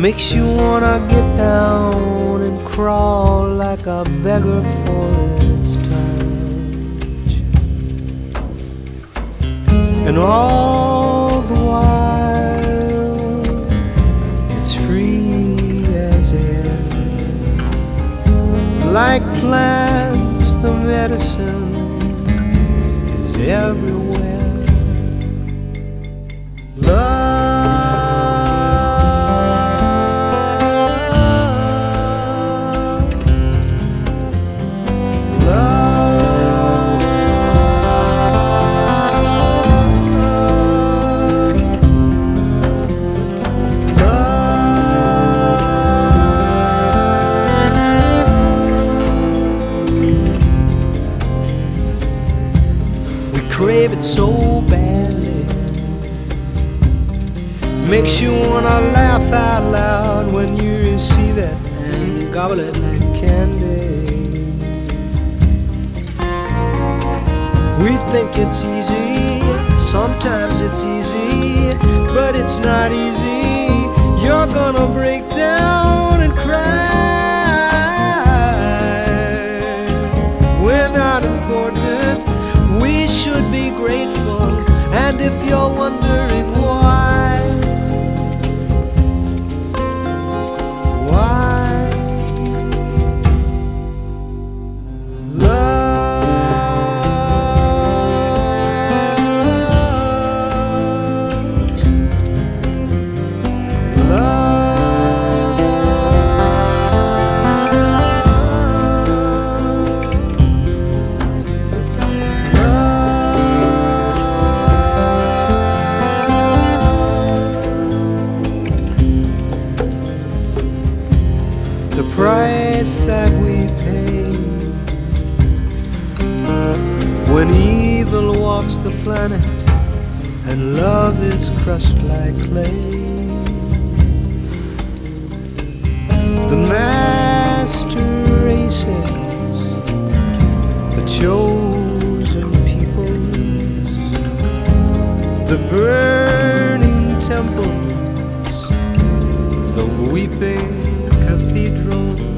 makes you wanna get down and crawl like a beggar for its touch. And all the while it's free as air. Like plants, the medicine is everywhere. Love, crave it so badly, makes you wanna laugh out loud when you receive it and gobble it like candy. We think it's easy, sometimes it's easy, but it's not easy. You're gonna break down and cry. We're not important, we should be grateful. And if you're wondering why, the price that we pay when evil walks the planet and love is crushed like clay. The master races, the chosen people, the burning temples, the weeping cathedrals,